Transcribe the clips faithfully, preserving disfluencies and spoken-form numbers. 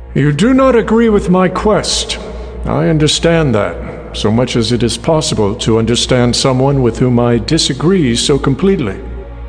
You do not agree with my quest. I understand that, so much as it is possible to understand someone with whom I disagree so completely.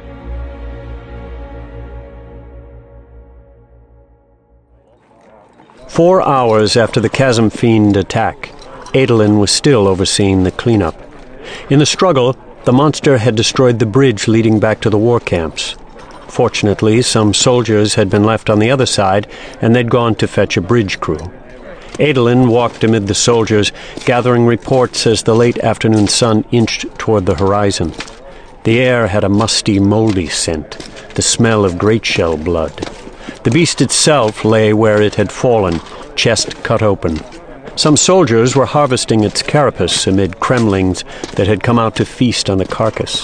Four hours after the Chasm Fiend attack, Adolin was still overseeing the cleanup. In the struggle, the monster had destroyed the bridge leading back to the war camps. Fortunately, some soldiers had been left on the other side, and they'd gone to fetch a bridge crew. Adolin walked amid the soldiers, gathering reports as the late afternoon sun inched toward the horizon. The air had a musty, moldy scent, the smell of great shell blood. The beast itself lay where it had fallen, chest cut open. Some soldiers were harvesting its carapace amid cremlings that had come out to feast on the carcass.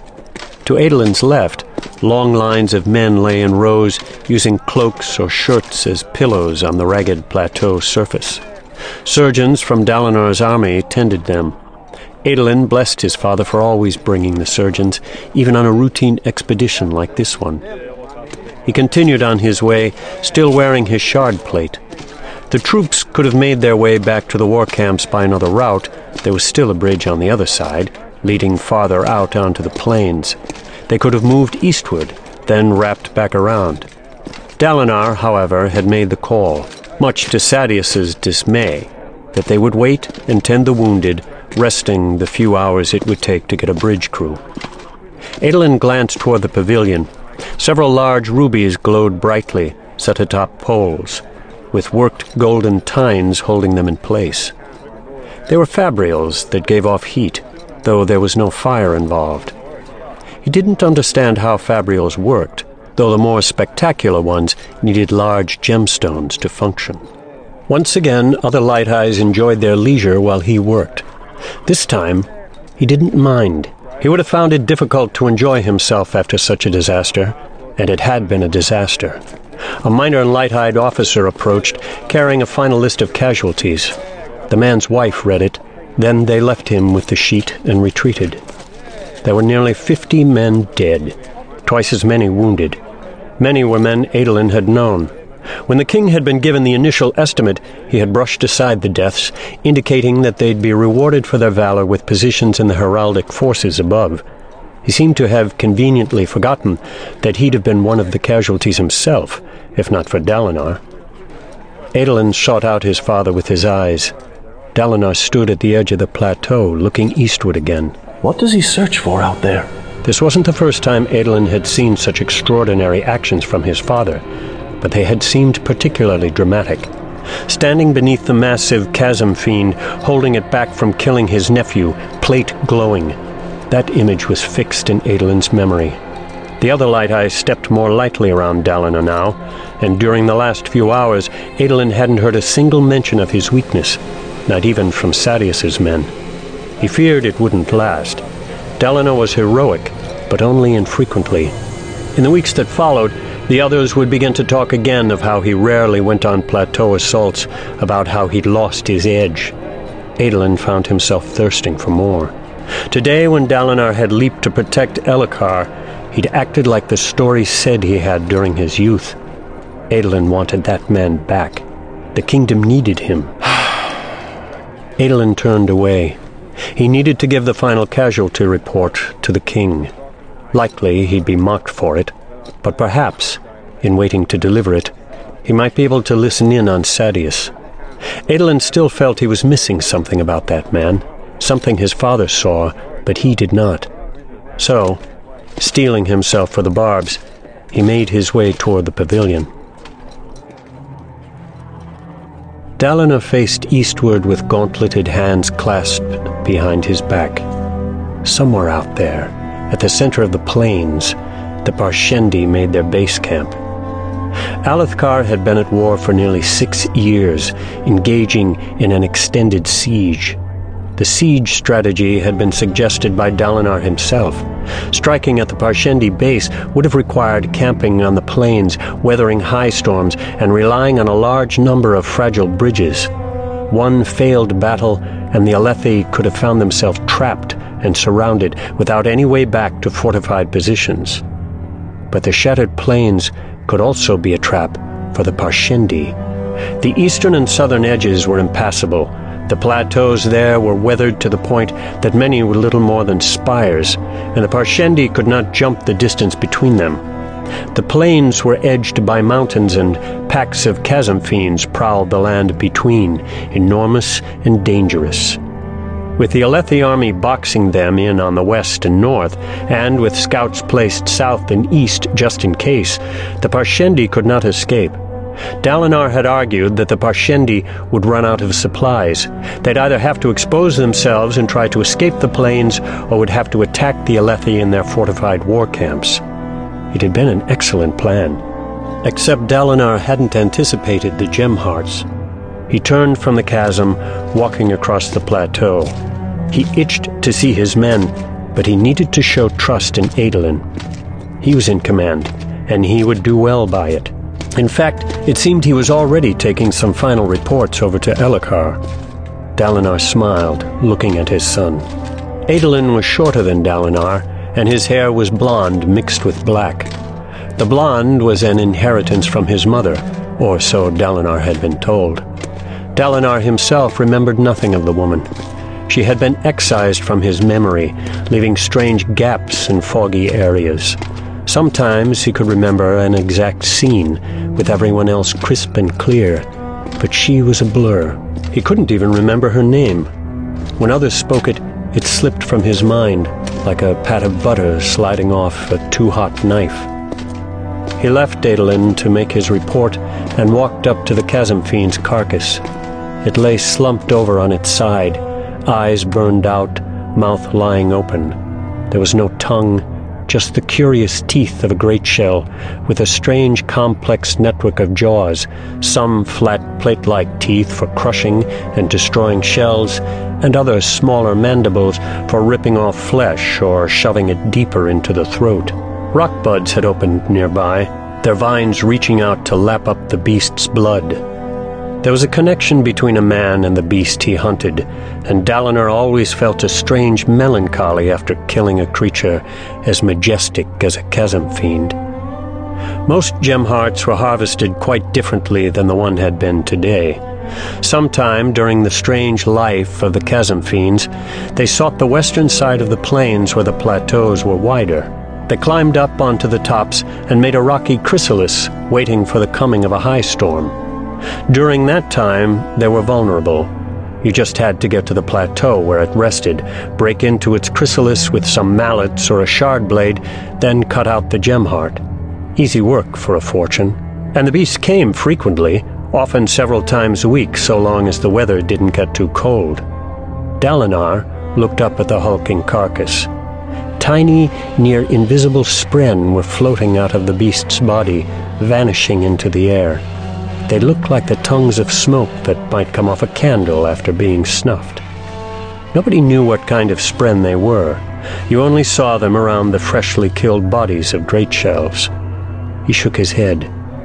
To Adolin's left, long lines of men lay in rows, using cloaks or shirts as pillows on the ragged plateau surface. Surgeons from Dalinar's army tended them. Adolin blessed his father for always bringing the surgeons, even on a routine expedition like this one. He continued on his way, still wearing his shard plate. The troops could have made their way back to the war camps by another route. There was still a bridge on the other side, leading farther out onto the plains. They could have moved eastward, then wrapped back around. Dalinar, however, had made the call, much to Sadeas's dismay, that they would wait and tend the wounded, resting the few hours it would take to get a bridge crew. Adolin glanced toward the pavilion. Several large rubies glowed brightly, set atop poles, with worked golden tines holding them in place. They were fabrials that gave off heat, though there was no fire involved. He didn't understand how fabrials worked, though the more spectacular ones needed large gemstones to function. Once again, other light eyes enjoyed their leisure while he worked. This time, he didn't mind. He would have found it difficult to enjoy himself after such a disaster, and it had been a disaster. A minor and light-eyed officer approached, carrying a final list of casualties. The man's wife read it. Then they left him with the sheet and retreated. There were nearly fifty men dead, twice as many wounded. Many were men Adolin had known. When the king had been given the initial estimate, he had brushed aside the deaths, indicating that they'd be rewarded for their valor with positions in the heraldic forces above. He seemed to have conveniently forgotten that he'd have been one of the casualties himself, if not for Dalinar. Adolin sought out his father with his eyes. Dalinar stood at the edge of the plateau, looking eastward again. What does he search for out there? This wasn't the first time Adolin had seen such extraordinary actions from his father, but they had seemed particularly dramatic. Standing beneath the massive Chasm Fiend, holding it back from killing his nephew, plate glowing, that image was fixed in Adolin's memory. The other light eyes stepped more lightly around Dalinar now, and during the last few hours, Adolin hadn't heard a single mention of his weakness, not even from Sadeas's men. He feared it wouldn't last. Dalinar was heroic, but only infrequently. In the weeks that followed, the others would begin to talk again of how he rarely went on plateau assaults, about how he'd lost his edge. Adolin found himself thirsting for more. Today, when Dalinar had leaped to protect Elhokar, he'd acted like the story said he had during his youth. Adolin wanted that man back. The kingdom needed him. Adolin turned away. He needed to give the final casualty report to the king. Likely he'd be mocked for it, but perhaps, in waiting to deliver it, he might be able to listen in on Sadeas. Adolin still felt he was missing something about that man, something his father saw, but he did not. So, steeling himself for the barbs, he made his way toward the pavilion. Dalinar faced eastward with gauntleted hands clasped behind his back. Somewhere out there, at the center of the plains, the Parshendi made their base camp. Alethkar had been at war for nearly six years, engaging in an extended siege. The siege strategy had been suggested by Dalinar himself. Striking at the Parshendi base would have required camping on the plains, weathering high storms, and relying on a large number of fragile bridges. One failed battle, and the Alethi could have found themselves trapped and surrounded without any way back to fortified positions. But the shattered plains could also be a trap for the Parshendi. The eastern and southern edges were impassable. The plateaus there were weathered to the point that many were little more than spires, and the Parshendi could not jump the distance between them. The plains were edged by mountains, and packs of chasm fiends prowled the land between, enormous and dangerous. With the Alethi army boxing them in on the west and north, and with scouts placed south and east just in case, the Parshendi could not escape. Dalinar had argued that the Parshendi would run out of supplies. They'd either have to expose themselves and try to escape the plains, or would have to attack the Alethi in their fortified war camps. It had been an excellent plan. Except Dalinar hadn't anticipated the gem hearts. He turned from the chasm, walking across the plateau. He itched to see his men, but he needed to show trust in Adolin. He was in command, and he would do well by it. In fact, it seemed he was already taking some final reports over to Elhokar. Dalinar smiled, looking at his son. Adolin was shorter than Dalinar, and his hair was blonde mixed with black. The blonde was an inheritance from his mother, or so Dalinar had been told. Dalinar himself remembered nothing of the woman. She had been excised from his memory, leaving strange gaps in foggy areas. Sometimes he could remember an exact scene, with everyone else crisp and clear, but she was a blur. He couldn't even remember her name. When others spoke it, it slipped from his mind, like a pat of butter sliding off a too-hot knife. He left Adolin to make his report and walked up to the chasm fiend's carcass. It lay slumped over on its side, eyes burned out, mouth lying open. There was no tongue, just the curious teeth of a great shell, with a strange complex network of jaws, some flat plate-like teeth for crushing and destroying shells, and other smaller mandibles for ripping off flesh or shoving it deeper into the throat. Rock buds had opened nearby, their vines reaching out to lap up the beast's blood. There was a connection between a man and the beast he hunted, and Dalinar always felt a strange melancholy after killing a creature as majestic as a chasm fiend. Most gem hearts were harvested quite differently than the one had been today. Sometime during the strange life of the chasm fiends, they sought the western side of the plains where the plateaus were wider. They climbed up onto the tops and made a rocky chrysalis, waiting for the coming of a high storm. During that time, they were vulnerable. You just had to get to the plateau where it rested, break into its chrysalis with some mallets or a shard blade, then cut out the gem heart. Easy work for a fortune. And the beast came frequently, often several times a week, so long as the weather didn't get too cold. Dalinar looked up at the hulking carcass. Tiny, near invisible spren were floating out of the beast's body, vanishing into the air. They looked like the tongues of smoke that might come off a candle after being snuffed. Nobody knew what kind of spren they were. You only saw them around the freshly killed bodies of great shells. He shook his head.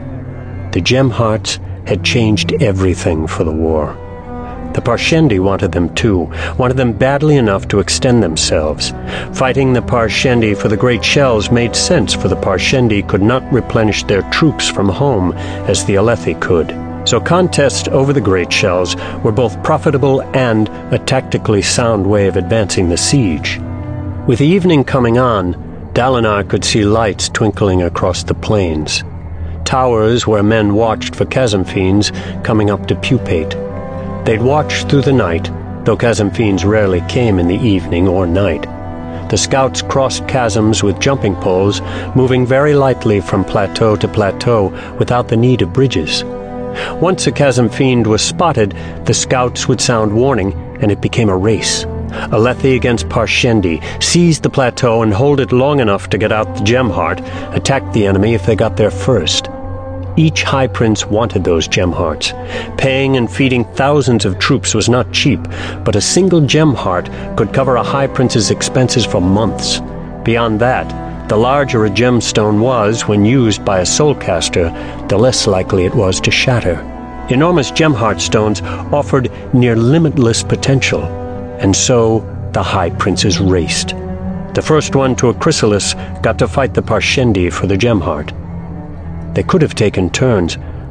The gem hearts had changed everything for the war. The Parshendi wanted them too, wanted them badly enough to extend themselves. Fighting the Parshendi for the great shells made sense, for the Parshendi could not replenish their troops from home as the Alethi could. So contests over the great shells were both profitable and a tactically sound way of advancing the siege. With the evening coming on, Dalinar could see lights twinkling across the plains. Towers where men watched for chasm fiends coming up to pupate. They'd watch through the night, though chasm fiends rarely came in the evening or night. The scouts crossed chasms with jumping poles, moving very lightly from plateau to plateau without the need of bridges. Once a chasm fiend was spotted, the scouts would sound warning, and it became a race. Alethi against Parshendi, seize the plateau and hold it long enough to get out the gem heart, attack the enemy if they got there first. Each High Prince wanted those gem hearts. Paying and feeding thousands of troops was not cheap, but a single gem heart could cover a High Prince's expenses for months. Beyond that, the larger a gemstone was when used by a soulcaster, the less likely it was to shatter. Enormous gem heart stones offered near limitless potential, and so the High Princes raced. The first one to a chrysalis got to fight the Parshendi for the gem heart. They could have taken turns,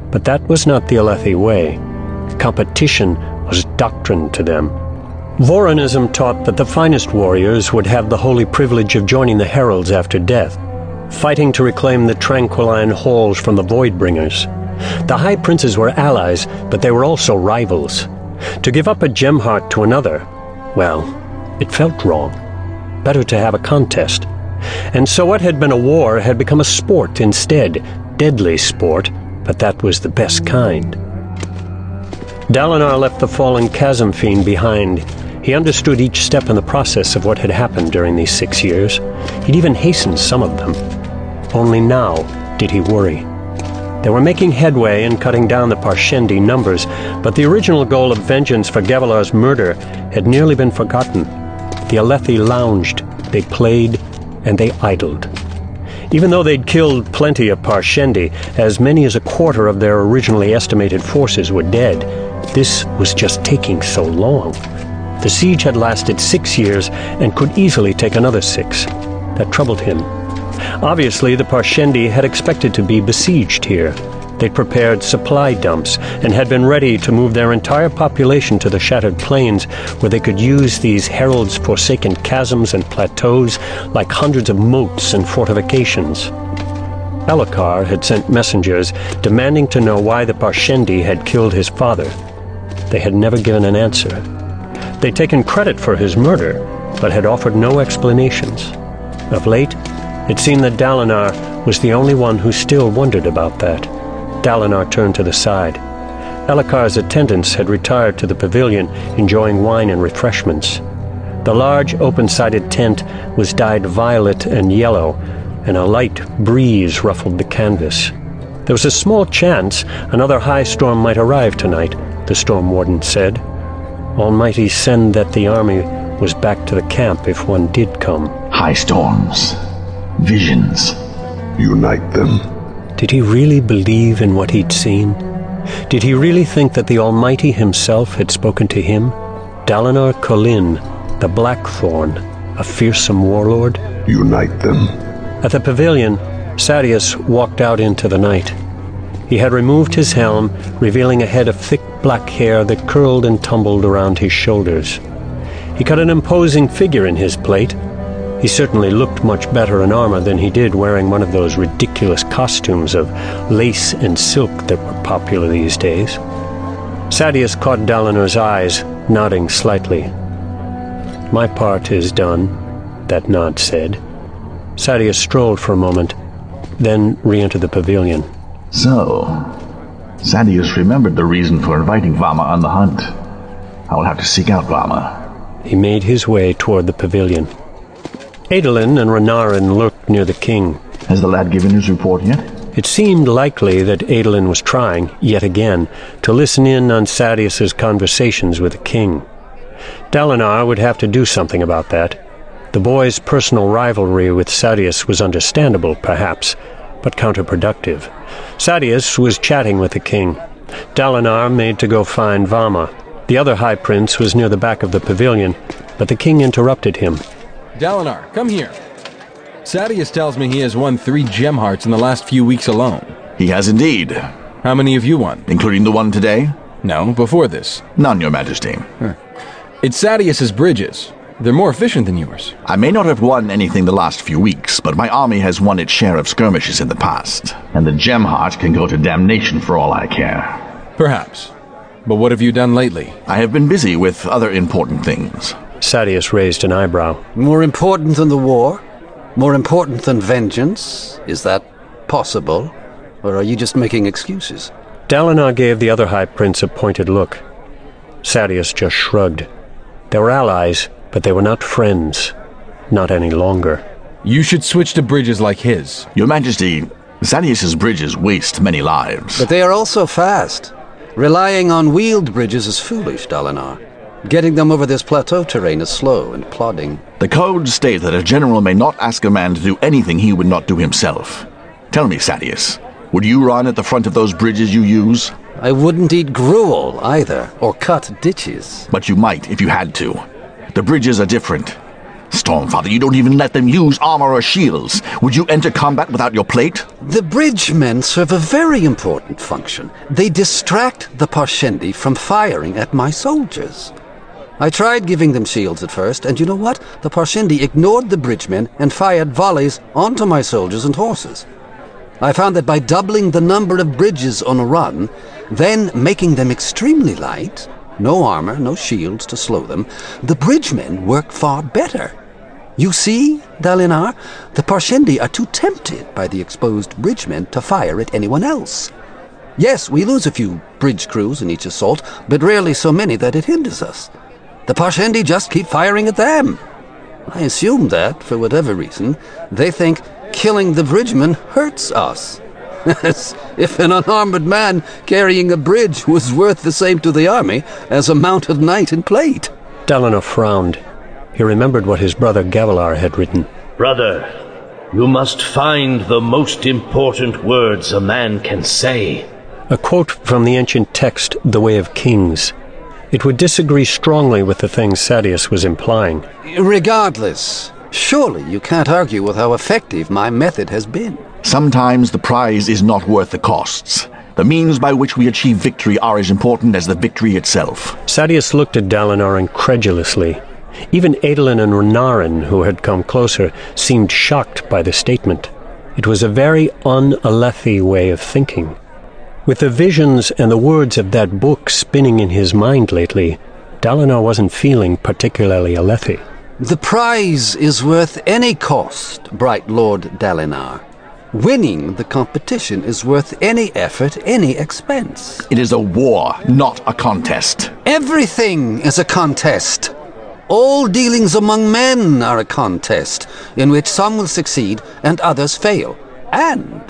But that was not the Alethi way. Competition was doctrine to them. Vorinism taught that the finest warriors would have the holy privilege of joining the heralds after death, fighting to reclaim the Tranquiline halls from the Voidbringers. The High Princes were allies, but they were also rivals. To give up a Gemheart to another, well, it felt wrong. Better to have a contest. And so what had been a war had become a sport instead, deadly sport, but that was the best kind. Dalinar left the fallen Chasm Fiend behind. He understood each step in the process of what had happened during these six years. He'd even hastened some of them. Only now did he worry. They were making headway in cutting down the Parshendi numbers, but the original goal of vengeance for Gavilar's murder had nearly been forgotten. The Alethi lounged, they played, and they idled. Even though they'd killed plenty of Parshendi, as many as a quarter of their originally estimated forces were dead, this was just taking so long. The siege had lasted six years and could easily take another six. That troubled him. Obviously, the Parshendi had expected to be besieged here. They'd prepared supply dumps and had been ready to move their entire population to the Shattered Plains, where they could use these heralds' forsaken chasms and plateaus like hundreds of moats and fortifications. Elhokar had sent messengers demanding to know why the Parshendi had killed his father. They had never given an answer. They'd taken credit for his murder, but had offered no explanations. Of late, it seemed that Dalinar was the only one who still wondered about that. Dalinar turned to the side. Elhokar's attendants had retired to the pavilion, enjoying wine and refreshments. The large, open-sided tent was dyed violet and yellow, and a light breeze ruffled the canvas. There was a small chance another high storm might arrive tonight, the storm warden said. Almighty send that the army was back to the camp if one did come. High storms. Visions. Unite them. Did he really believe in what he'd seen? Did he really think that the Almighty himself had spoken to him? Dalinar Kholin, the Blackthorn, a fearsome warlord? Unite them. At the pavilion, Sadeas walked out into the night. He had removed his helm, revealing a head of thick black hair that curled and tumbled around his shoulders. He cut an imposing figure in his plate. He certainly looked much better in armor than he did wearing one of those ridiculous costumes of lace and silk that were popular these days. Sadeas caught Dalinar's eyes, nodding slightly. "My part is done," that nod said. Sadeas strolled for a moment, then re-entered the pavilion. So, Sadeas remembered the reason for inviting Vama on the hunt. I will have to seek out Vama. He made his way toward the pavilion. Adolin and Renarin lurked near the king. Has the lad given his report yet? It seemed likely that Adolin was trying, yet again, to listen in on Sadeas's conversations with the king. Dalinar would have to do something about that. The boy's personal rivalry with Sadeas was understandable, perhaps, but counterproductive. Sadeas was chatting with the king. Dalinar made to go find Vama. The other High Prince was near the back of the pavilion, but the king interrupted him. Dalinar, come here. Sadeas tells me he has won three Gemhearts in the last few weeks alone. He has indeed. How many have you won? Including the one today? No, before this. None, your majesty. Huh. It's Sadeas's bridges. They're more efficient than yours. I may not have won anything the last few weeks, but my army has won its share of skirmishes in the past. And the Gemheart can go to damnation for all I care. Perhaps. But what have you done lately? I have been busy with other important things. Sadeas raised an eyebrow. More important than the war? More important than vengeance? Is that possible? Or are you just making excuses? Dalinar gave the other High Prince a pointed look. Sadeas just shrugged. They were allies, but they were not friends. Not any longer. You should switch to bridges like his. Your Majesty, Sadeas's bridges waste many lives. But they are also fast. Relying on wheeled bridges is foolish, Dalinar. Getting them over this plateau terrain is slow and plodding. The codes state that a general may not ask a man to do anything he would not do himself. Tell me, Sadeas, would you run at the front of those bridges you use? I wouldn't eat gruel, either, or cut ditches. But you might if you had to. The bridges are different. Stormfather, you don't even let them use armor or shields. Would you enter combat without your plate? The bridgemen serve a very important function. They distract the Parshendi from firing at my soldiers. I tried giving them shields at first, and you know what? The Parshendi ignored the bridgemen and fired volleys onto my soldiers and horses. I found that by doubling the number of bridges on a run, then making them extremely light, no armor, no shields to slow them, the bridgemen work far better. You see, Dalinar, the Parshendi are too tempted by the exposed bridgemen to fire at anyone else. Yes, we lose a few bridge crews in each assault, but rarely so many that it hinders us. The Parshendi just keep firing at them. I assume that, for whatever reason, they think killing the bridgemen hurts us. As if an unarmored man carrying a bridge was worth the same to the army as a mounted knight in plate. Dalinar frowned. He remembered what his brother Gavilar had written. Brother, you must find the most important words a man can say. A quote from the ancient text, The Way of Kings. It would disagree strongly with the things Sadeas was implying. Regardless, surely you can't argue with how effective my method has been. Sometimes the prize is not worth the costs. The means by which we achieve victory are as important as the victory itself. Sadeas looked at Dalinar incredulously. Even Adolin and Renarin, who had come closer, seemed shocked by the statement. It was a very un-Alethi way of thinking. With the visions and the words of that book spinning in his mind lately, Dalinar wasn't feeling particularly Alethi. The prize is worth any cost, bright Lord Dalinar. Winning the competition is worth any effort, any expense. It is a war, not a contest. Everything is a contest. All dealings among men are a contest, in which some will succeed and others fail. And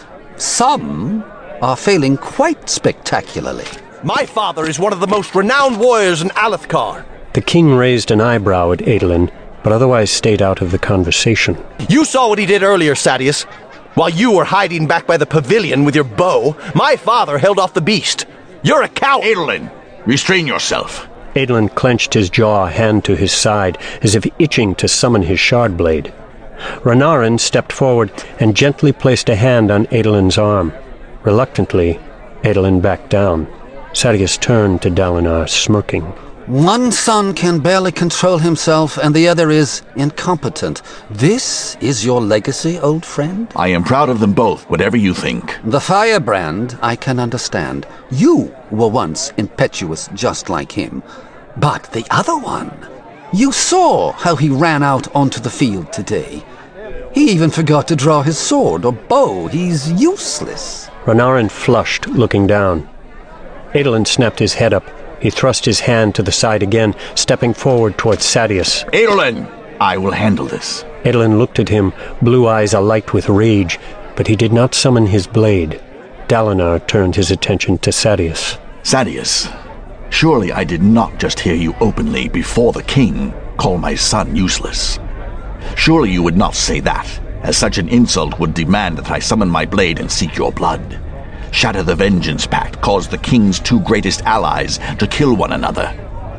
some are failing quite spectacularly. My father is one of the most renowned warriors in Alethkar. The king raised an eyebrow at Adolin, but otherwise stayed out of the conversation. You saw what he did earlier, Sadeas. While you were hiding back by the pavilion with your bow, my father held off the beast. You're a coward. Adolin, restrain yourself. Adolin clenched his jaw, hand to his side, as if itching to summon his shard blade. Renarin stepped forward and gently placed a hand on Adolin's arm. Reluctantly, Adolin backed down. Sadeas turned to Dalinar, smirking. One son can barely control himself, and the other is incompetent. This is your legacy, old friend? I am proud of them both, whatever you think. The firebrand, I can understand. You were once impetuous just like him. But the other one... You saw how he ran out onto the field today. He even forgot to draw his sword or bow. He's useless. Renarin flushed, looking down. Adolin snapped his head up. He thrust his hand to the side again, stepping forward towards Sadeas. Adolin, I will handle this. Adolin looked at him, blue eyes alight with rage, but he did not summon his blade. Dalinar turned his attention to Sadeas. Sadeas, surely I did not just hear you openly before the king call my son useless. Surely you would not say that, as such an insult would demand that I summon my blade and seek your blood. Shatter the Vengeance Pact, cause the king's two greatest allies to kill one another.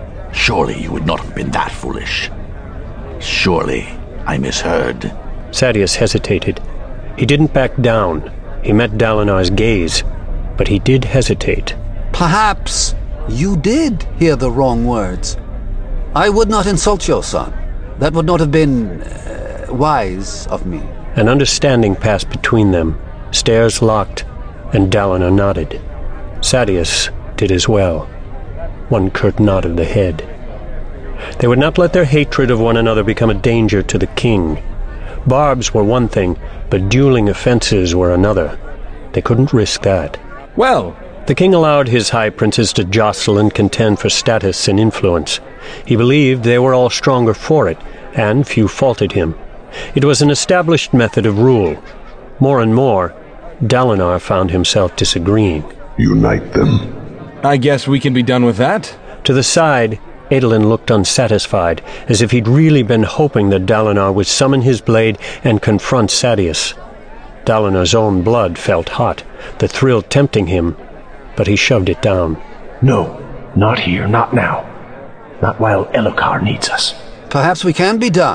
Surely you would not have been that foolish. Surely I misheard. Sadeas hesitated. He didn't back down. He met Dalinar's gaze, but he did hesitate. Perhaps you did hear the wrong words. I would not insult your son. That would not have been uh, wise of me. An understanding passed between them. Stares locked, and Dalinar nodded. Sadeas did as well. One curt nod of the head. They would not let their hatred of one another become a danger to the king. Barbs were one thing, but dueling offenses were another. They couldn't risk that. Well, the king allowed his high princes to jostle and contend for status and influence. He believed they were all stronger for it, and few faulted him. It was an established method of rule. More and more, Dalinar found himself disagreeing. Unite them. I guess we can be done with that. To the side, Adolin looked unsatisfied, as if he'd really been hoping that Dalinar would summon his blade and confront Sadeas. Dalinar's own blood felt hot, the thrill tempting him, but he shoved it down. No, not here, not now. Not while Elhokar needs us. Perhaps we can be done.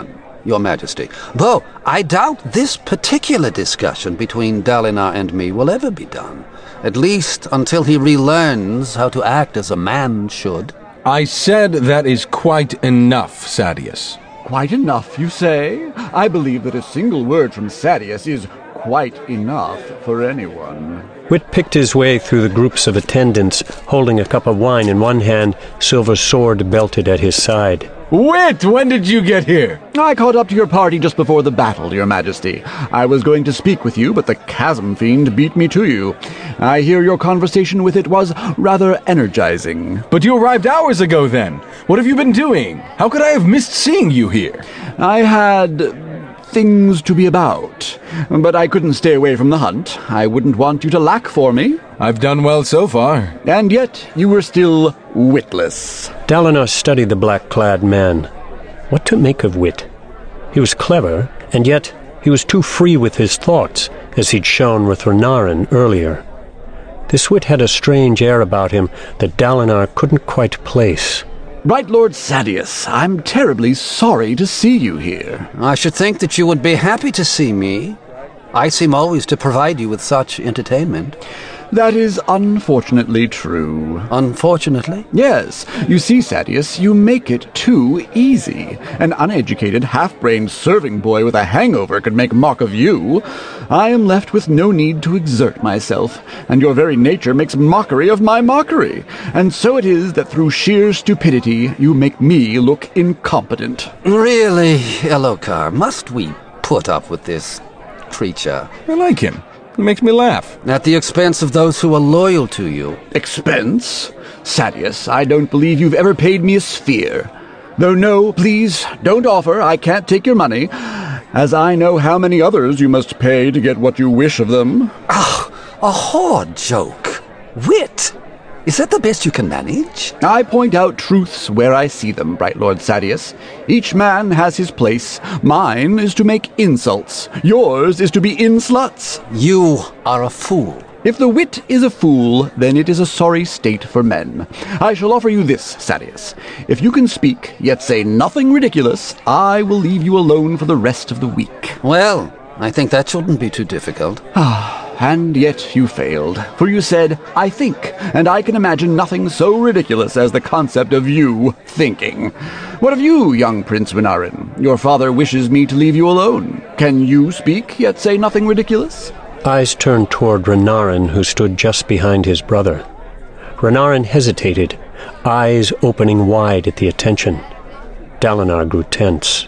Your Majesty. Though I doubt this particular discussion between Dalinar and me will ever be done. At least until he relearns how to act as a man should. I said that is quite enough, Sadeas. Quite enough, you say? I believe that a single word from Sadeas is quite enough for anyone. Wit picked his way through the groups of attendants, holding a cup of wine in one hand, silver sword belted at his side. Wit, when did you get here? I caught up to your party just before the battle, Your Majesty. I was going to speak with you, but the Chasm Fiend beat me to you. I hear your conversation with it was rather energizing. But you arrived hours ago, then. What have you been doing? How could I have missed seeing you here? I had things to be about, but I couldn't stay away from the hunt. I wouldn't want you to lack for me. I've done well so far. And yet you were still witless. Dalinar studied the black-clad man. What to make of Wit? He was clever, and yet he was too free with his thoughts, as he'd shown with Renarin earlier. This Wit had a strange air about him that Dalinar couldn't quite place. Right Lord Sadeas, I'm terribly sorry to see you here. I should think that you would be happy to see me. I seem always to provide you with such entertainment. That is unfortunately true. Unfortunately? Yes. You see, Sadeas, you make it too easy. An uneducated, half-brained serving boy with a hangover could make mock of you. I am left with no need to exert myself, and your very nature makes mockery of my mockery. And so it is that through sheer stupidity you make me look incompetent. Really, Elhokar, must we put up with this creature? I like him. He makes me laugh. At the expense of those who are loyal to you. Expense? Sadeas, I don't believe you've ever paid me a sphere. Though no, please, don't offer. I can't take your money, as I know how many others you must pay to get what you wish of them. Ah, a horrid joke. Wit! Is that the best you can manage? I point out truths where I see them, Bright Lord Sadeas. Each man has his place. Mine is to make insults. Yours is to be in sluts. You are a fool. If the wit is a fool, then it is a sorry state for men. I shall offer you this, Sadeas. If you can speak, yet say nothing ridiculous, I will leave you alone for the rest of the week. Well, I think that shouldn't be too difficult. Ah. And yet you failed, for you said, I think, and I can imagine nothing so ridiculous as the concept of you thinking. What of you, young Prince Renarin? Your father wishes me to leave you alone. Can you speak, yet say nothing ridiculous? Eyes turned toward Renarin, who stood just behind his brother. Renarin hesitated, eyes opening wide at the attention. Dalinar grew tense.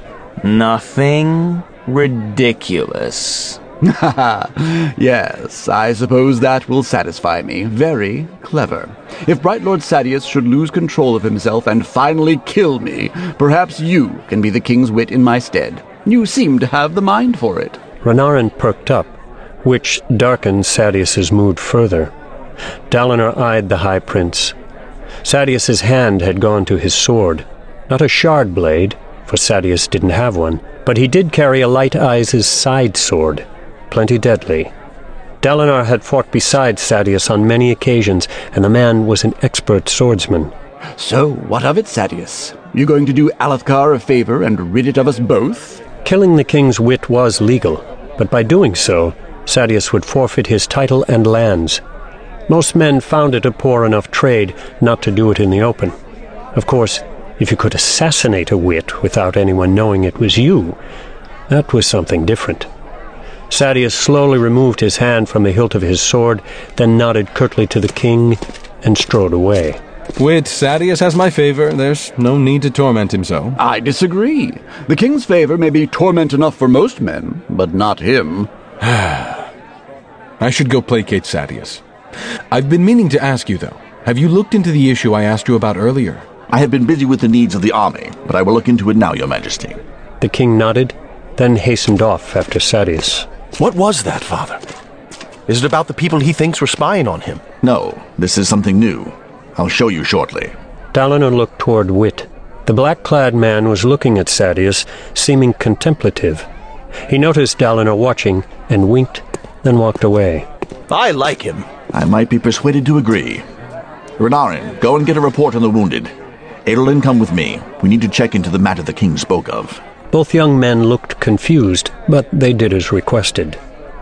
Nothing ridiculous. Yes, I suppose that will satisfy me. Very clever. If Bright Lord Sadeas should lose control of himself and finally kill me, perhaps you can be the king's wit in my stead. You seem to have the mind for it. Renarin perked up, which darkened Sadeas's mood further. Dalinar eyed the High Prince. Sadeas's hand had gone to his sword. Not a shard blade, for Sadeas didn't have one, but he did carry a Light Eyes' side sword. Plenty deadly. Dalinar had fought beside Sadeas on many occasions, and the man was an expert swordsman. So, what of it, Sadeas? You going to do Alethkar a favor and rid it of us both? Killing the king's wit was legal, but by doing so, Sadeas would forfeit his title and lands. Most men found it a poor enough trade not to do it in the open. Of course, if you could assassinate a wit without anyone knowing it was you, that was something different. Sadeas slowly removed his hand from the hilt of his sword, then nodded curtly to the king and strode away. Wit, Sadeas has my favor. There's no need to torment him so. I disagree. The king's favor may be torment enough for most men, but not him. I should go placate Sadeas. I've been meaning to ask you, though. Have you looked into the issue I asked you about earlier? I have been busy with the needs of the army, but I will look into it now, Your Majesty. The king nodded, then hastened off after Sadeas. What was that, Father? Is it about the people he thinks were spying on him? No, this is something new. I'll show you shortly. Dalinar looked toward Wit. The black-clad man was looking at Sadeas, seeming contemplative. He noticed Dalinar watching and winked, then walked away. I like him. I might be persuaded to agree. Renarin, go and get a report on the wounded. Adolin, come with me. We need to check into the matter the king spoke of. Both young men looked confused, but they did as requested.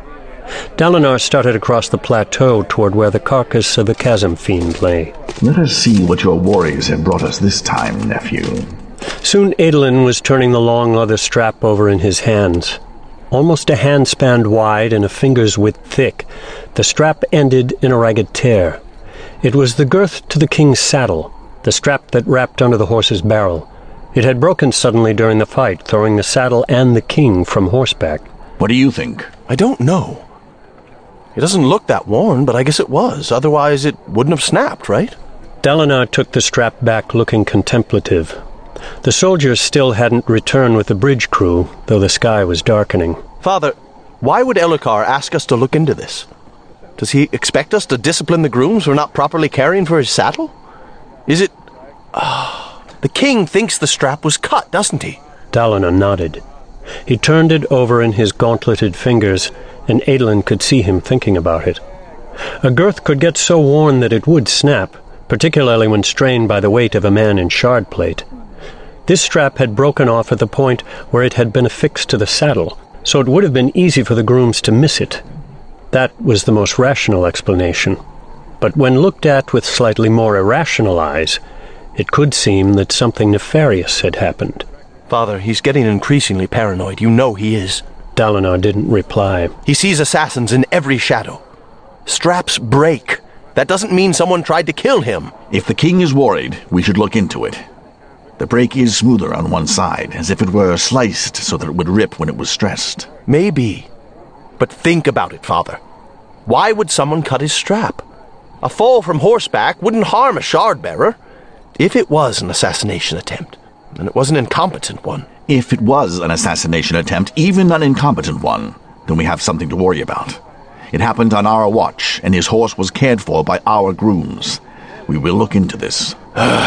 Dalinar started across the plateau toward where the carcass of the chasm fiend lay. Let us see what your warriors have brought us this time, nephew. Soon Adolin was turning the long leather strap over in his hands. Almost a handspan wide and a finger's width thick, the strap ended in a ragged tear. It was the girth to the king's saddle, the strap that wrapped under the horse's barrel. It had broken suddenly during the fight, throwing the saddle and the king from horseback. What do you think? I don't know. It doesn't look that worn, but I guess it was. Otherwise, it wouldn't have snapped, right? Dalinar took the strap back, looking contemplative. The soldiers still hadn't returned with the bridge crew, though the sky was darkening. Father, why would Elhokar ask us to look into this? Does he expect us to discipline the grooms for not properly caring for his saddle? Is it... Ah, the king thinks the strap was cut, doesn't he? Dalinar nodded. He turned it over in his gauntleted fingers, and Adolin could see him thinking about it. A girth could get so worn that it would snap, particularly when strained by the weight of a man in shard plate. This strap had broken off at the point where it had been affixed to the saddle, so it would have been easy for the grooms to miss it. That was the most rational explanation. But when looked at with slightly more irrational eyes, it could seem that something nefarious had happened. Father, he's getting increasingly paranoid. You know he is. Dalinar didn't reply. He sees assassins in every shadow. Straps break. That doesn't mean someone tried to kill him. If the king is worried, we should look into it. The break is smoother on one side, as if it were sliced so that it would rip when it was stressed. Maybe. But think about it, Father. Why would someone cut his strap? A fall from horseback wouldn't harm a shard-bearer. If it was an assassination attempt, then it was an incompetent one. If it was an assassination attempt, even an incompetent one, then we have something to worry about. It happened on our watch, and his horse was cared for by our grooms. We will look into this.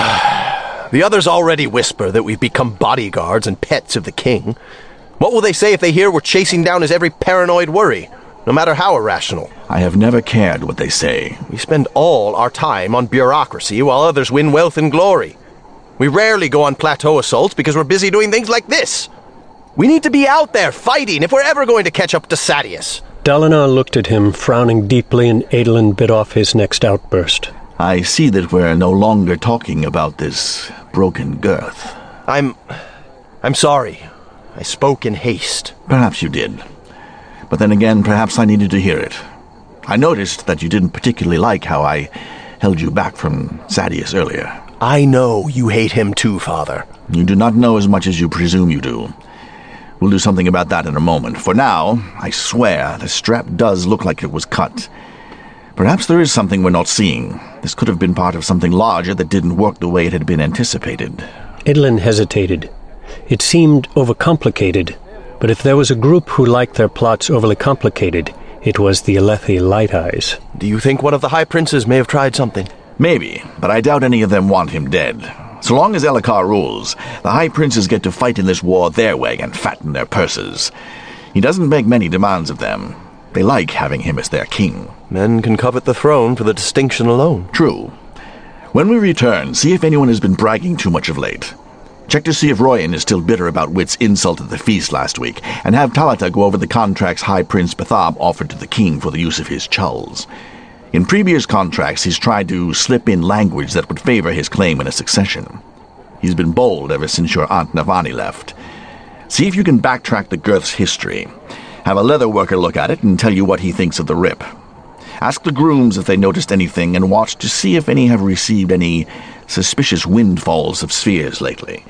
The others already whisper that we've become bodyguards and pets of the king. What will they say if they hear we're chasing down his every paranoid worry, no matter how irrational? I have never cared what they say. We spend all our time on bureaucracy while others win wealth and glory. We rarely go on plateau assaults because we're busy doing things like this. We need to be out there fighting if we're ever going to catch up to Sadeas. Dalinar looked at him, frowning deeply, and Adolin bit off his next outburst. I see that we're no longer talking about this broken girth. I'm... I'm sorry. I spoke in haste. Perhaps you did. But then again, perhaps I needed to hear it. I noticed that you didn't particularly like how I held you back from Sadeas earlier. I know you hate him too, Father. You do not know as much as you presume you do. We'll do something about that in a moment. For now, I swear, the strap does look like it was cut. Perhaps there is something we're not seeing. This could have been part of something larger that didn't work the way it had been anticipated. Adolin hesitated. It seemed overcomplicated, but if there was a group who liked their plots overly complicated, it was the Alethi Light Eyes. Do you think one of the High Princes may have tried something? Maybe, but I doubt any of them want him dead. So long as Elhokar rules, the High Princes get to fight in this war their way and fatten their purses. He doesn't make many demands of them. They like having him as their king. Men can covet the throne for the distinction alone. True. When we return, see if anyone has been bragging too much of late. Check to see if Royan is still bitter about Wit's insult at the feast last week, and have Talata go over the contracts High Prince Bethab offered to the king for the use of his chulls. In previous contracts, he's tried to slip in language that would favor his claim in a succession. He's been bold ever since your Aunt Navani left. See if you can backtrack the girth's history. Have a leather worker look at it and tell you what he thinks of the rip. Ask the grooms if they noticed anything, and watch to see if any have received any suspicious windfalls of spheres lately.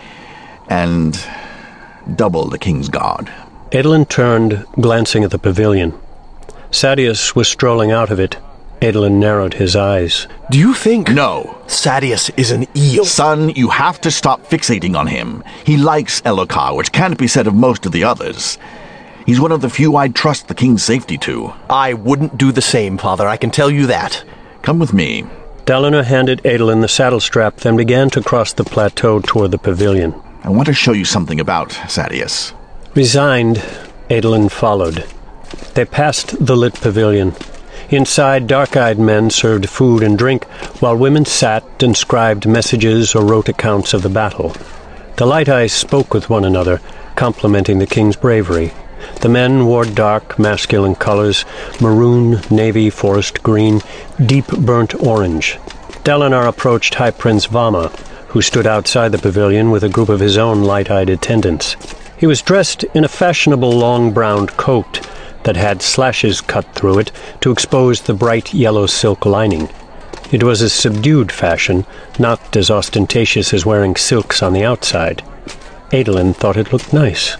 And double the king's guard. Adolin turned, glancing at the pavilion. Sadeas was strolling out of it. Adolin narrowed his eyes. Do you think... No. Sadeas is an eel? Son, you have to stop fixating on him. He likes Elhokar, which can't be said of most of the others. He's one of the few I'd trust the king's safety to. I wouldn't do the same, Father, I can tell you that. Come with me. Dalinar handed Adolin the saddle strap, then began to cross the plateau toward the pavilion. I want to show you something about Sadeas. Resigned, Adolin followed. They passed the lit pavilion. Inside, dark-eyed men served food and drink, while women sat and scribed messages or wrote accounts of the battle. The Light Eyes spoke with one another, complementing the king's bravery. The men wore dark, masculine colors: maroon, navy, forest green, deep burnt orange. Dalinar approached High Prince Vama, who stood outside the pavilion with a group of his own light-eyed attendants. He was dressed in a fashionable long-browned coat that had slashes cut through it to expose the bright yellow silk lining. It was a subdued fashion, not as ostentatious as wearing silks on the outside. Adolin thought it looked nice.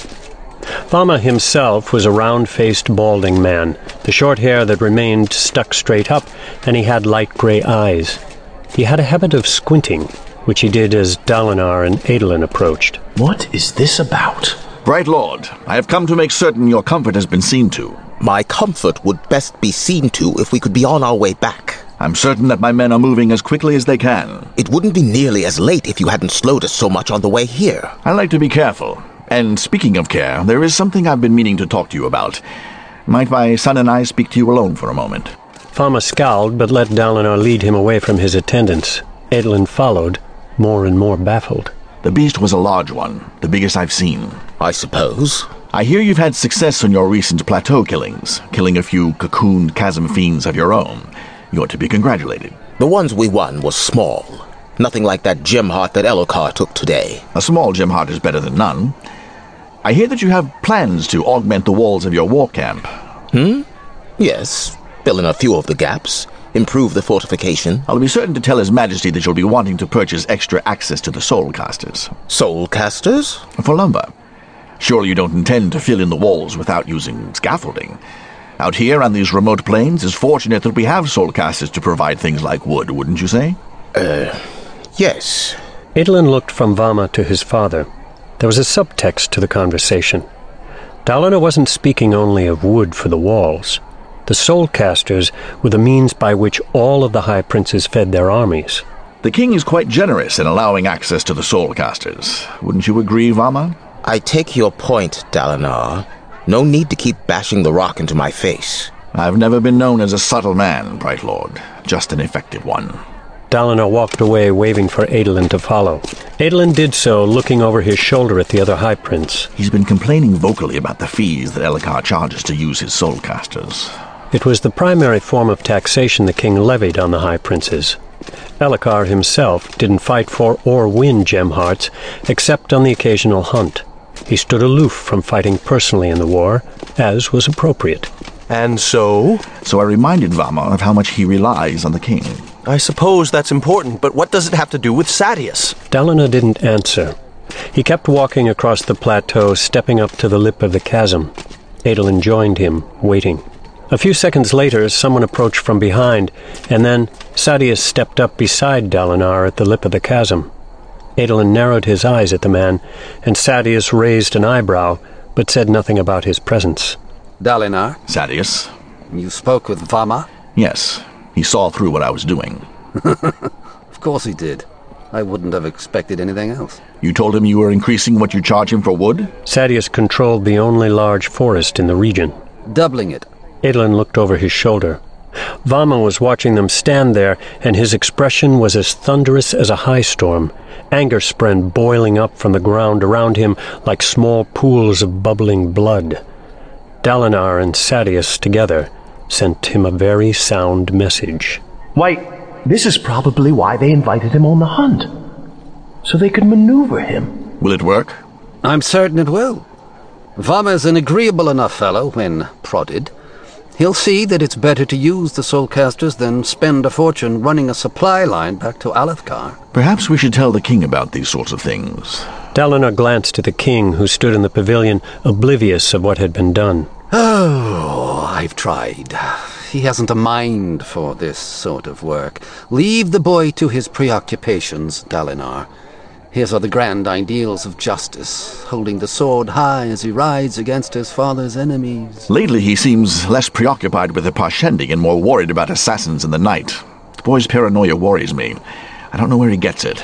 Vama himself was a round-faced, balding man, the short hair that remained stuck straight up, and he had light gray eyes. He had a habit of squinting, which he did as Dalinar and Adolin approached. What is this about? Bright Lord, I have come to make certain your comfort has been seen to. My comfort would best be seen to if we could be on our way back. I'm certain that my men are moving as quickly as they can. It wouldn't be nearly as late if you hadn't slowed us so much on the way here. I like to be careful. And speaking of care, there is something I've been meaning to talk to you about. Might my son and I speak to you alone for a moment? Vama scowled, but let Dalinar lead him away from his attendants. Adolin followed, more and more baffled. The beast was a large one, the biggest I've seen. I suppose. I hear you've had success on your recent plateau killings, killing a few cocooned chasm fiends of your own. You ought to be congratulated. The ones we won were small. Nothing like that gem heart that Elhokar took today. A small gem heart is better than none. I hear that you have plans to augment the walls of your war camp. Hmm? Yes. Fill in a few of the gaps. Improve the fortification. I'll be certain to tell His Majesty that you'll be wanting to purchase extra access to the soul casters. Soul casters? For lumber. Surely you don't intend to fill in the walls without using scaffolding. Out here on these remote plains, it's fortunate that we have soul casters to provide things like wood, wouldn't you say? Uh, yes. Adolin looked from Vama to his father. There was a subtext to the conversation. Dalinar wasn't speaking only of wood for the walls. The soul casters were the means by which all of the High Princes fed their armies. The king is quite generous in allowing access to the soul casters. Wouldn't you agree, Vama? I take your point, Dalinar. No need to keep bashing the rock into my face. I've never been known as a subtle man, Bright Lord. Just an effective one. Dalinar walked away, waving for Adolin to follow. Adolin did so, looking over his shoulder at the other High Prince. He's been complaining vocally about the fees that Elhokar charges to use his soul casters. It was the primary form of taxation the king levied on the High Princes. Elhokar himself didn't fight for or win gem hearts, except on the occasional hunt. He stood aloof from fighting personally in the war, as was appropriate. And so? So I reminded Vama of how much he relies on the king. I suppose that's important, but what does it have to do with Sadeas? Dalinar didn't answer. He kept walking across the plateau, stepping up to the lip of the chasm. Adolin joined him, waiting. A few seconds later, someone approached from behind, and then Sadeas stepped up beside Dalinar at the lip of the chasm. Adolin narrowed his eyes at the man, and Sadeas raised an eyebrow, but said nothing about his presence. Dalinar? Sadeas? You spoke with Vama? Yes. He saw through what I was doing. Of course he did. I wouldn't have expected anything else. You told him you were increasing what you charge him for wood? Sadeas controlled the only large forest in the region. Doubling it. Adolin looked over his shoulder. Vama was watching them stand there, and his expression was as thunderous as a high storm. Anger spread boiling up from the ground around him like small pools of bubbling blood. Dalinar and Sadeas together sent him a very sound message. Why, this is probably why they invited him on the hunt. So they could maneuver him. Will it work? I'm certain it will. Vama's an agreeable enough fellow when prodded. He'll see that it's better to use the soulcasters than spend a fortune running a supply line back to Alethkar. Perhaps we should tell the king about these sorts of things. Dalinar glanced at the king, who stood in the pavilion, oblivious of what had been done. Oh, I've tried. He hasn't a mind for this sort of work. Leave the boy to his preoccupations, Dalinar. His are the grand ideals of justice, holding the sword high as he rides against his father's enemies. Lately he seems less preoccupied with the Parshendi and more worried about assassins in the night. The boy's paranoia worries me. I don't know where he gets it.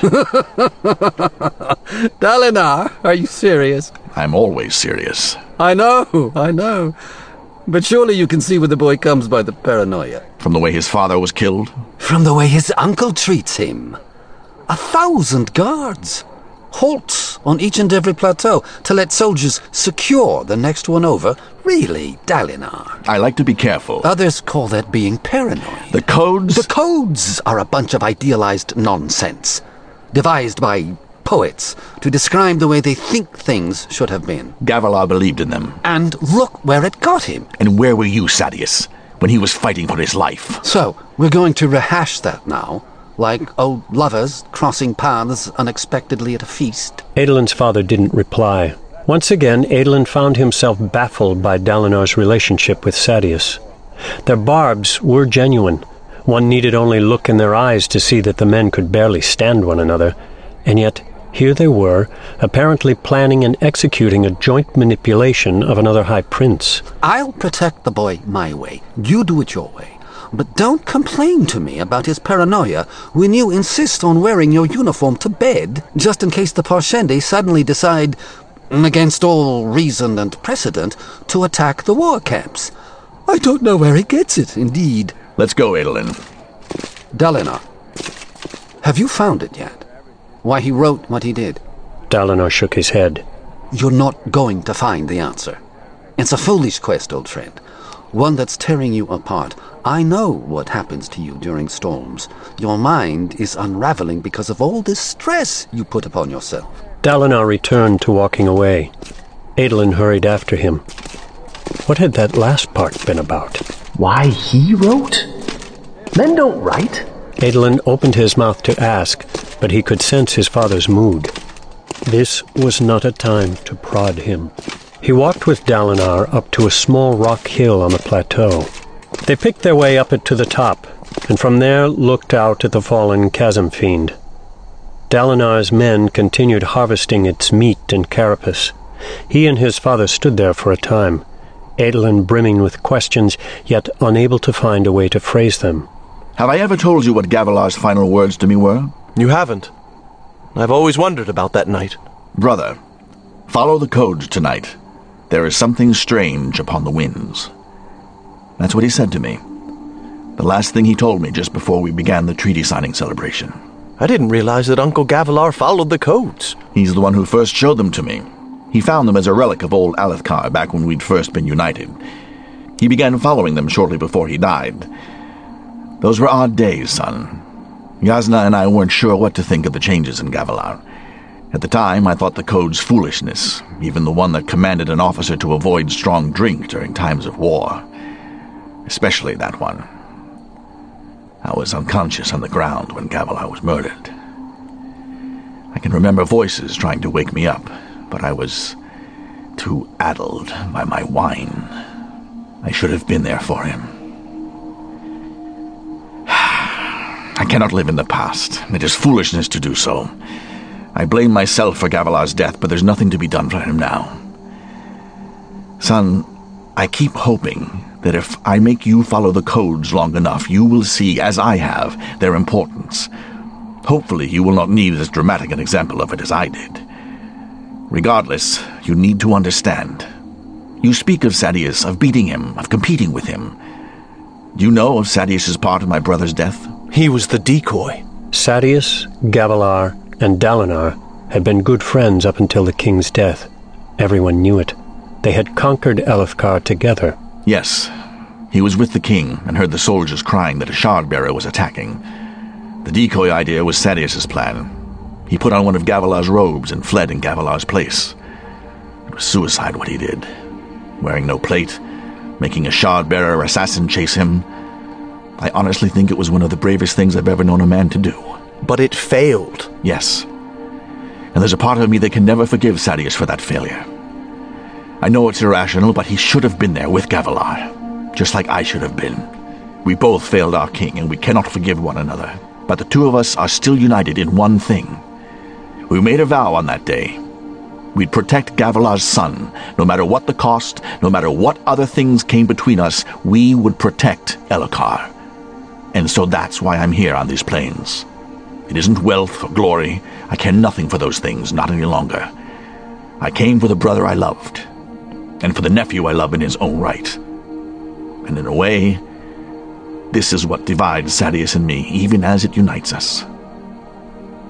Dalinar, are you serious? I'm always serious. I know, I know. But surely you can see where the boy comes by the paranoia. From the way his father was killed? From the way his uncle treats him. A thousand guards. Halts on each and every plateau to let soldiers secure the next one over? Really, Dalinar? I like to be careful. Others call that being paranoid. The codes? The codes are a bunch of idealized nonsense, devised by poets to describe the way they think things should have been. Gavilar believed in them. And look where it got him. And where were you, Sadeas, when he was fighting for his life? So, we're going to rehash that now, like old lovers crossing paths unexpectedly at a feast. Adolin's father didn't reply. Once again, Adolin found himself baffled by Dalinar's relationship with Sadeas. Their barbs were genuine. One needed only look in their eyes to see that the men could barely stand one another, and yet here they were, apparently planning and executing a joint manipulation of another High Prince. I'll protect the boy my way. You do it your way. But don't complain to me about his paranoia when you insist on wearing your uniform to bed, just in case the Parshendi suddenly decide, against all reason and precedent, to attack the war camps. I don't know where he gets it, indeed. Let's go, Adolin. Dalinar, have you found it yet? Why he wrote what he did? Dalinar shook his head. You're not going to find the answer. It's a foolish quest, old friend. One that's tearing you apart. I know what happens to you during storms. Your mind is unraveling because of all this stress you put upon yourself. Dalinar returned to walking away. Adolin hurried after him. What had that last part been about? Why he wrote? Men don't write. Adolin opened his mouth to ask, but he could sense his father's mood. This was not a time to prod him. He walked with Dalinar up to a small rock hill on the plateau. They picked their way up it to the top, and from there looked out at the fallen chasm fiend. Dalinar's men continued harvesting its meat and carapace. He and his father stood there for a time, Adolin brimming with questions, yet unable to find a way to phrase them. Have I ever told you what Gavilar's final words to me were? You haven't. I've always wondered about that night. Brother, follow the codes tonight. There is something strange upon the winds. That's what he said to me. The last thing he told me just before we began the treaty signing celebration. I didn't realize that Uncle Gavilar followed the codes. He's the one who first showed them to me. He found them as a relic of old Alethkar back when we'd first been united. He began following them shortly before he died. Those were odd days, son. Jasnah and I weren't sure what to think of the changes in Gavilar. At the time, I thought the code's foolishness, even the one that commanded an officer to avoid strong drink during times of war. Especially that one. I was unconscious on the ground when Gavilar was murdered. I can remember voices trying to wake me up, but I was too addled by my wine. I should have been there for him. I cannot live in the past. It is foolishness to do so. I blame myself for Gavilar's death, but there's nothing to be done for him now. Son, I keep hoping that if I make you follow the codes long enough, you will see, as I have, their importance. Hopefully you will not need as dramatic an example of it as I did. Regardless, you need to understand. You speak of Sadeas, of beating him, of competing with him. Do you know of Sadeas' part in my brother's death? He was the decoy. Sadeas, Gavilar, and Dalinar had been good friends up until the king's death. Everyone knew it. They had conquered Alethkar together. Yes. He was with the king and heard the soldiers crying that a shard-bearer was attacking. The decoy idea was Sadeas' plan. He put on one of Gavilar's robes and fled in Gavilar's place. It was suicide what he did. Wearing no plate, making a shard-bearer assassin chase him. I honestly think it was one of the bravest things I've ever known a man to do. But it failed. Yes. And there's a part of me that can never forgive Sadeas for that failure. I know it's irrational, but he should have been there with Gavilar, just like I should have been. We both failed our king, and we cannot forgive one another. But the two of us are still united in one thing. We made a vow on that day. We'd protect Gavilar's son. No matter what the cost, no matter what other things came between us, we would protect Elhokar. And so that's why I'm here on these plains. It isn't wealth or glory. I care nothing for those things, not any longer. I came for the brother I loved, and for the nephew I love in his own right. And in a way, this is what divides Sadeas and me, even as it unites us.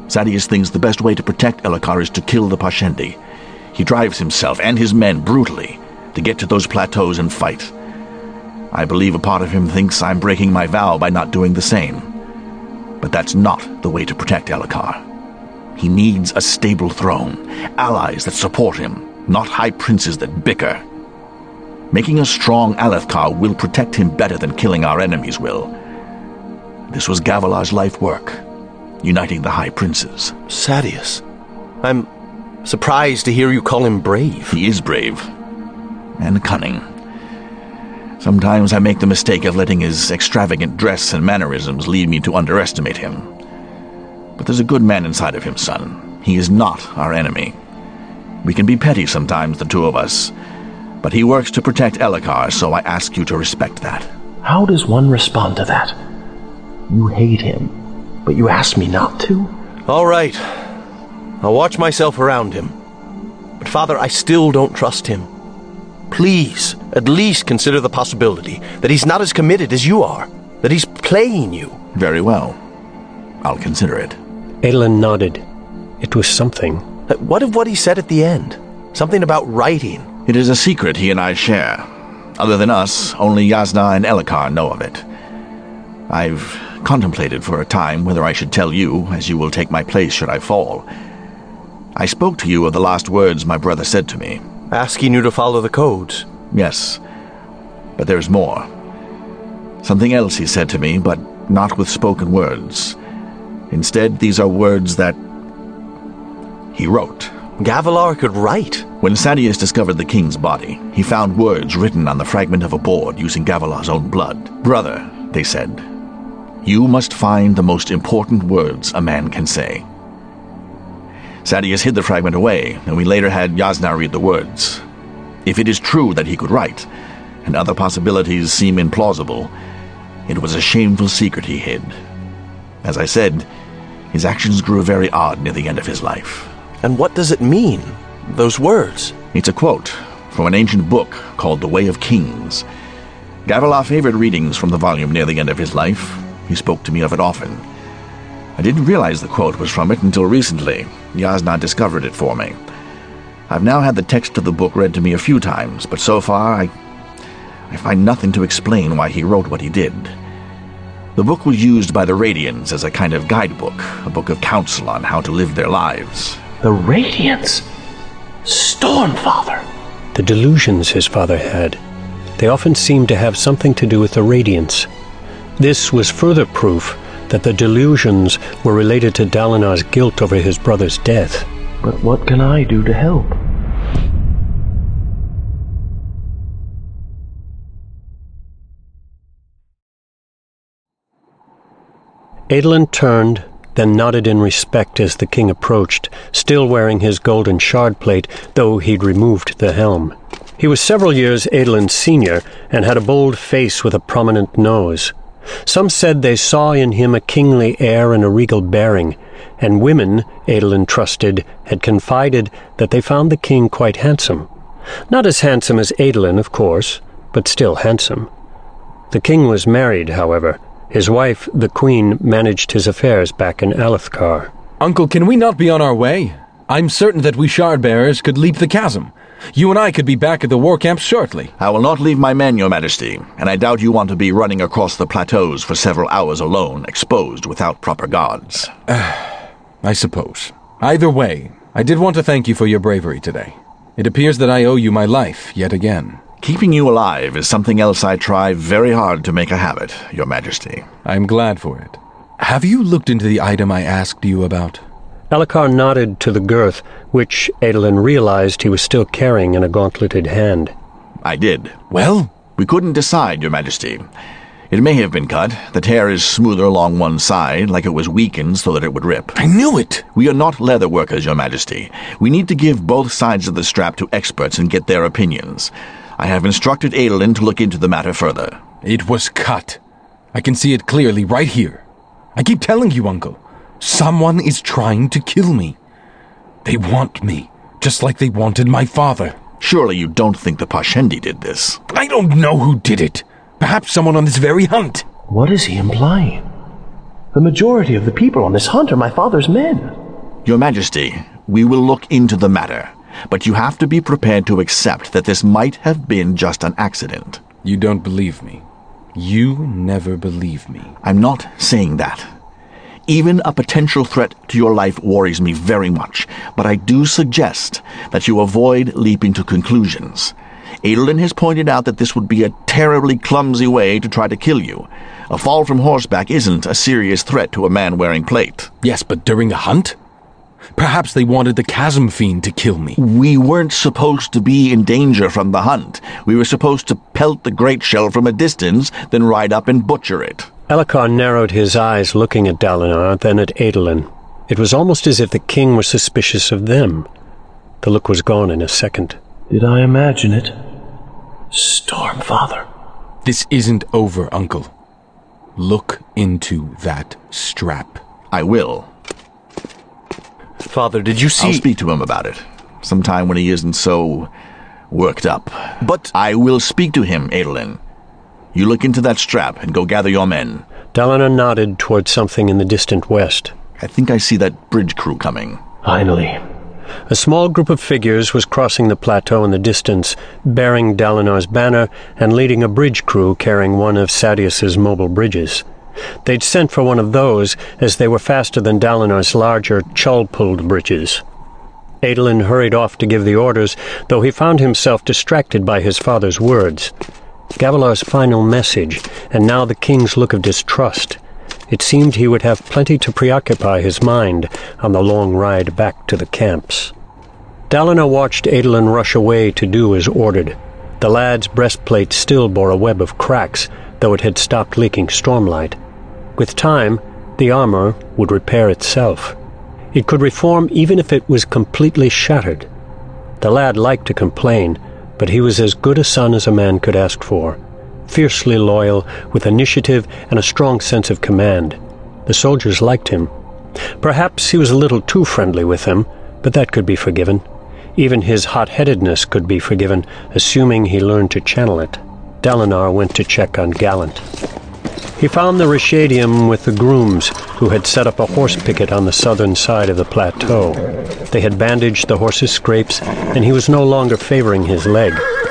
Sadeas thinks the best way to protect Elhokar is to kill the Parshendi. He drives himself and his men brutally to get to those plateaus and fight. I believe a part of him thinks I'm breaking my vow by not doing the same. But that's not the way to protect Elhokar. He needs a stable throne, allies that support him, not high princes that bicker. Making a strong Alethkar will protect him better than killing our enemies will. This was Gavilar's life work, uniting the high princes. Sadeas, I'm surprised to hear you call him brave. He is brave. And cunning. Sometimes I make the mistake of letting his extravagant dress and mannerisms lead me to underestimate him. But there's a good man inside of him, son. He is not our enemy. We can be petty sometimes, the two of us, but he works to protect Elhokar, so I ask you to respect that. How does one respond to that? You hate him, but you ask me not to? All right. I'll watch myself around him. But, Father, I still don't trust him. Please, at least consider the possibility that he's not as committed as you are, that he's playing you. Very well. I'll consider it. Adolin nodded. It was something. What of what he said at the end? Something about writing. It is a secret he and I share. Other than us, only Jasnah and Elhokar know of it. I've contemplated for a time whether I should tell you, as you will take my place should I fall. I spoke to you of the last words my brother said to me. Asking you to follow the codes. Yes, but there's more. Something else he said to me, but not with spoken words. Instead, these are words that he wrote. Gavilar could write. When Sadeas discovered the king's body, he found words written on the fragment of a board using Gavilar's own blood. Brother, they said, you must find the most important words a man can say. Sadeas hid the fragment away, and we later had Jasnah read the words. If it is true that he could write, and other possibilities seem implausible, it was a shameful secret he hid. As I said, his actions grew very odd near the end of his life. And what does it mean, those words? It's a quote from an ancient book called The Way of Kings. Gavilar favored readings from the volume near the end of his life. He spoke to me of it often. I didn't realize the quote was from it until recently. Jasnah discovered it for me. I've now had the text of the book read to me a few times, but so far I, I find nothing to explain why he wrote what he did. The book was used by the Radiants as a kind of guidebook, a book of counsel on how to live their lives. The Radiants? Stormfather! The delusions his father had. They often seemed to have something to do with the Radiants. This was further proof that the delusions were related to Dalinar's guilt over his brother's death. But what can I do to help? Adolin turned, then nodded in respect as the king approached, still wearing his golden shard plate, though he'd removed the helm. He was several years Adolin's senior, and had a bold face with a prominent nose. Some said they saw in him a kingly air and a regal bearing, and women, Adolin trusted, had confided that they found the king quite handsome. Not as handsome as Adolin, of course, but still handsome. The king was married, however. His wife, the queen, managed his affairs back in Alethkar. Uncle, can we not be on our way? I'm certain that we shard-bearers could leap the chasm. You and I could be back at the war camp shortly. I will not leave my men, Your Majesty, and I doubt you want to be running across the plateaus for several hours alone, exposed without proper guards. Uh, I suppose. Either way, I did want to thank you for your bravery today. It appears that I owe you my life yet again. Keeping you alive is something else I try very hard to make a habit, Your Majesty. I'm glad for it. Have you looked into the item I asked you about? Elhokar nodded to the girth, which Adolin realized he was still carrying in a gauntleted hand. I did. Well? We couldn't decide, Your Majesty. It may have been cut. The tear is smoother along one side, like it was weakened so that it would rip. I knew it! We are not leather workers, Your Majesty. We need to give both sides of the strap to experts and get their opinions. I have instructed Adolin to look into the matter further. It was cut. I can see it clearly right here. I keep telling you, Uncle. Someone is trying to kill me. They want me, just like they wanted my father. Surely you don't think the Parshendi did this? I don't know who did it. Perhaps someone on this very hunt. What is he implying? The majority of the people on this hunt are my father's men. Your Majesty, we will look into the matter, but you have to be prepared to accept that this might have been just an accident. You don't believe me. You never believe me. I'm not saying that. Even a potential threat to your life worries me very much, but I do suggest that you avoid leaping to conclusions. Adolin has pointed out that this would be a terribly clumsy way to try to kill you. A fall from horseback isn't a serious threat to a man wearing plate. Yes, but during a hunt? Perhaps they wanted the Chasm Fiend to kill me. We weren't supposed to be in danger from the hunt. We were supposed to pelt the great shell from a distance, then ride up and butcher it. Elhokar narrowed his eyes looking at Dalinar, then at Adolin. It was almost as if the king were suspicious of them. The look was gone in a second. Did I imagine it? Stormfather. This isn't over, Uncle. Look into that strap. I will. Father, did you see... I'll speak to him about it. Sometime when he isn't so... worked up. But I will speak to him, Adolin. You look into that strap and go gather your men. Dalinar nodded toward something in the distant west. I think I see that bridge crew coming. Finally. A small group of figures was crossing the plateau in the distance, bearing Dalinar's banner and leading a bridge crew carrying one of Sadeas's mobile bridges. They'd sent for one of those, as they were faster than Dalinar's larger, chull-pulled bridges. Adolin hurried off to give the orders, though he found himself distracted by his father's words. Gavilar's final message, and now the king's look of distrust. It seemed he would have plenty to preoccupy his mind on the long ride back to the camps. Dalinar watched Adolin rush away to do as ordered. The lad's breastplate still bore a web of cracks, though it had stopped leaking stormlight. With time, the armor would repair itself. It could reform even if it was completely shattered. The lad liked to complain, but he was as good a son as a man could ask for. Fiercely loyal, with initiative and a strong sense of command. The soldiers liked him. Perhaps he was a little too friendly with them, but that could be forgiven. Even his hot-headedness could be forgiven, assuming he learned to channel it. Dalinar went to check on Gallant. He found the Rashadium with the grooms, who had set up a horse picket on the southern side of the plateau. They had bandaged the horse's scrapes, and he was no longer favoring his leg.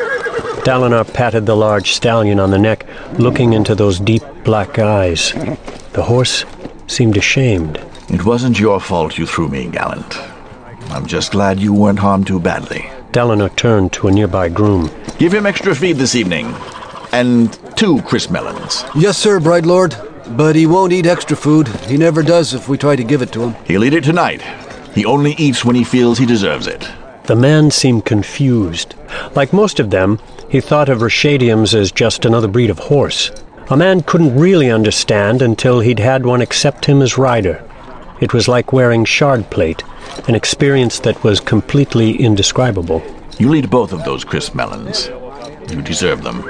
Dalinar patted the large stallion on the neck, looking into those deep black eyes. The horse seemed ashamed. It wasn't your fault you threw me, Gallant. I'm just glad you weren't harmed too badly. Dalinar turned to a nearby groom. Give him extra feed this evening. And two crisp melons. Yes, sir, Bride Lord. But he won't eat extra food. He never does if we try to give it to him. He'll eat it tonight. He only eats when he feels he deserves it. The man seemed confused. Like most of them, he thought of Rashadiums as just another breed of horse. A man couldn't really understand until he'd had one accept him as rider. It was like wearing shard plate, an experience that was completely indescribable. You'll eat both of those crisp melons. You deserve them.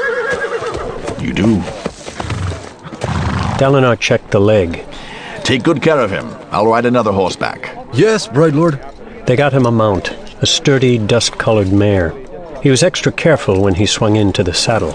You do. Dalinar checked the leg. Take good care of him. I'll ride another horseback. Yes, Bride Lord. They got him a mount, a sturdy, dust-colored mare. He was extra careful when he swung into the saddle.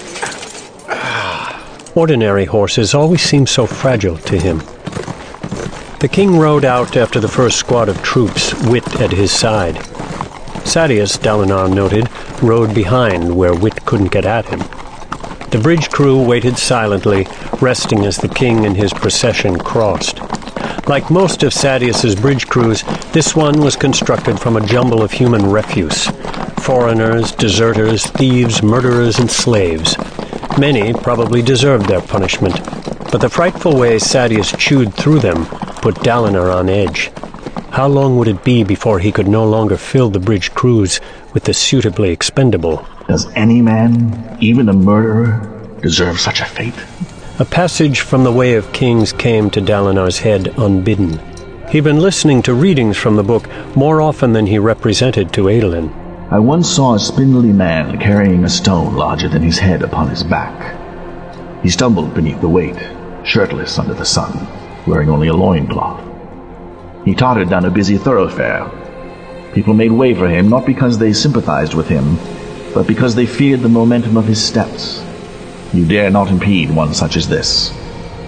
Ordinary horses always seemed so fragile to him. The king rode out after the first squad of troops, Wit at his side. Sadeas, Dalinar noted, rode behind where Wit couldn't get at him. The bridge crew waited silently, resting as the king and his procession crossed. Like most of Sadeas's bridge crews, this one was constructed from a jumble of human refuse. Foreigners, deserters, thieves, murderers, and slaves. Many probably deserved their punishment, but the frightful way Sadeas chewed through them put Dalinar on edge. How long would it be before he could no longer fill the bridge crews with the suitably expendable? Does any man, even a murderer, deserve such a fate? A passage from the Way of Kings came to Dalinar's head unbidden. He'd been listening to readings from the book more often than he represented to Adolin. I once saw a spindly man carrying a stone larger than his head upon his back. He stumbled beneath the weight, shirtless under the sun, wearing only a loincloth. He tottered down a busy thoroughfare. People made way for him not because they sympathized with him, but because they feared the momentum of his steps. You dare not impede one such as this.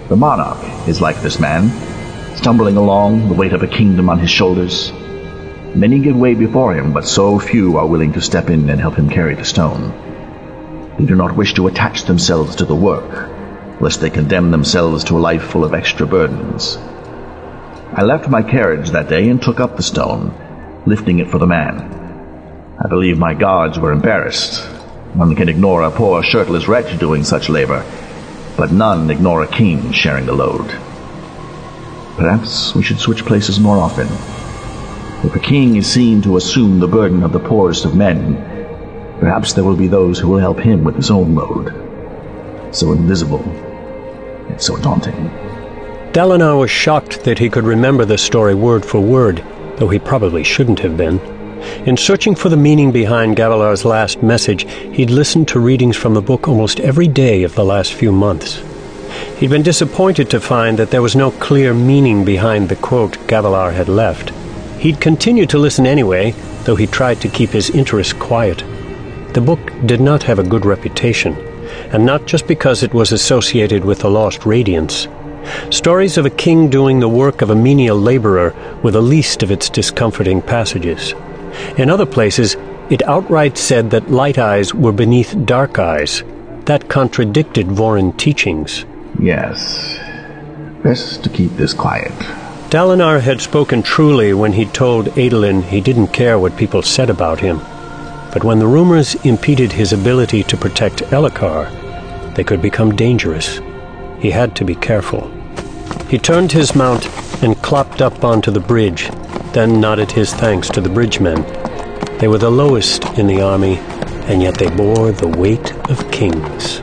The monarch is like this man, stumbling along, the weight of a kingdom on his shoulders. Many give way before him, but so few are willing to step in and help him carry the stone. They do not wish to attach themselves to the work, lest they condemn themselves to a life full of extra burdens. I left my carriage that day and took up the stone, lifting it for the man. I believe my guards were embarrassed. One can ignore a poor shirtless wretch doing such labor, but none ignore a king sharing the load. Perhaps we should switch places more often. If a king is seen to assume the burden of the poorest of men, perhaps there will be those who will help him with his own load. So invisible, yet so daunting. Dalinar was shocked that he could remember the story word for word, though he probably shouldn't have been. In searching for the meaning behind Gavilar's last message, he'd listened to readings from the book almost every day of the last few months. He'd been disappointed to find that there was no clear meaning behind the quote Gavilar had left. He'd continued to listen anyway, though he tried to keep his interest quiet. The book did not have a good reputation, and not just because it was associated with the Lost Radiance. Stories of a king doing the work of a menial laborer were the least of its discomforting passages. In other places, it outright said that light eyes were beneath dark eyes. That contradicted Vorin teachings. Yes. Best to keep this quiet. Dalinar had spoken truly when he told Adolin he didn't care what people said about him. But when the rumors impeded his ability to protect Elhokar, they could become dangerous. He had to be careful. He turned his mount and clopped up onto the bridge, then nodded his thanks to the bridgemen. They were the lowest in the army, and yet they bore the weight of kings.